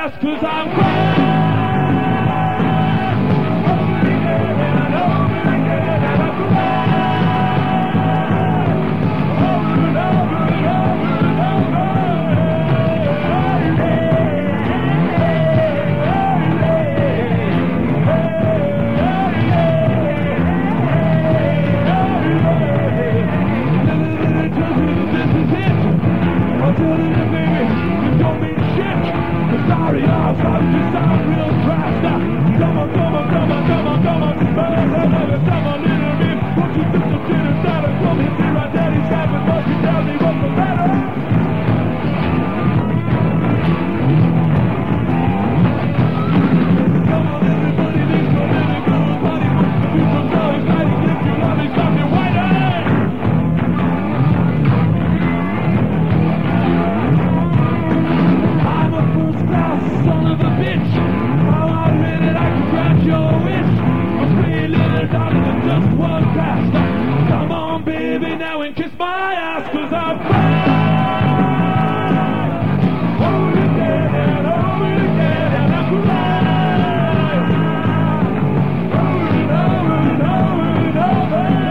ass, 'cause I'm crying. Sorry, I'm just I'm real fast now. Come on, come on, come on, come on, come on. Come on, little bit. Won't you do some shit inside and come and see my daddy's side, but don't you tell me what's the matter? Come on, everybody, let's go, let me go, buddy. People so excited, if you love me, stop your white eye. I'm a first class son of a bitch. How I read it, I can grant your wish. I'm three little dollars and just one pass. Come on, baby, now and kiss my ass, 'cause I'm fine. Hold it down, hold it down, and I'm crying. Hold it, hold it, hold it, hold it.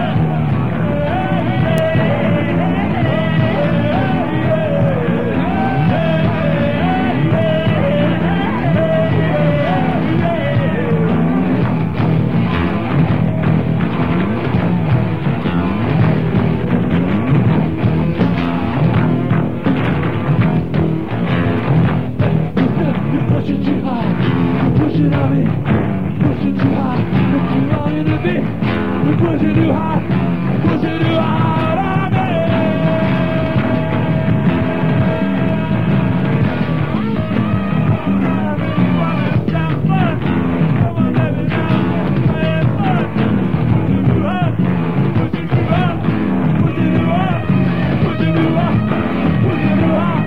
Push it too hard, push it on me, push it too hard, push it on me to be. Push it too hard, push it too hard on me. Come on, let me down, have fun. Push it too hard, push it too hard, push it too hard, push it too hard, push it too hard.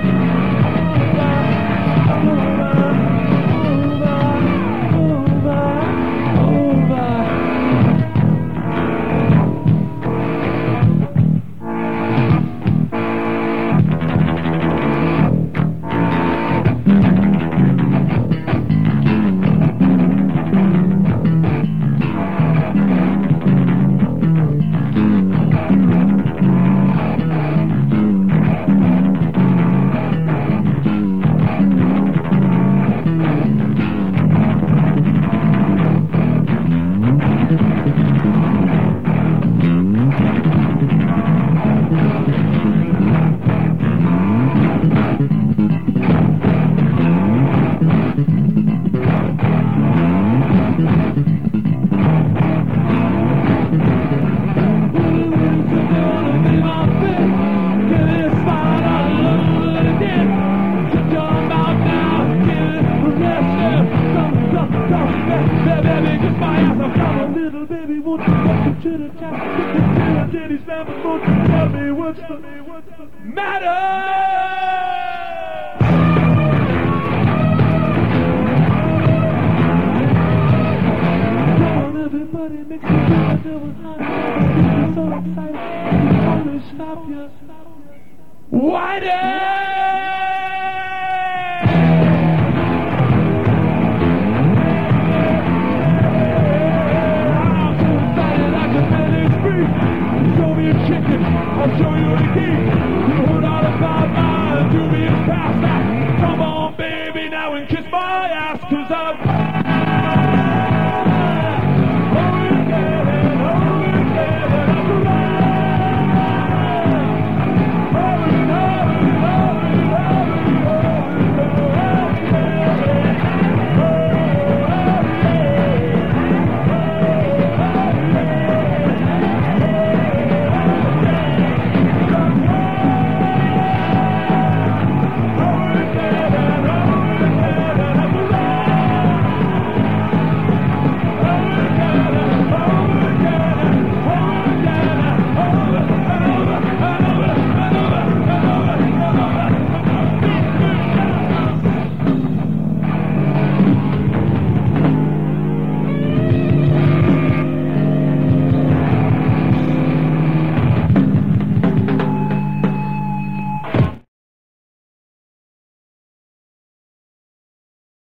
Tell me what's the matter? Come on, everybody, make me feel like there was hot. I'm so excited, I'm trying to stop you. Whitey! Show me a chicken, I'll show you a key.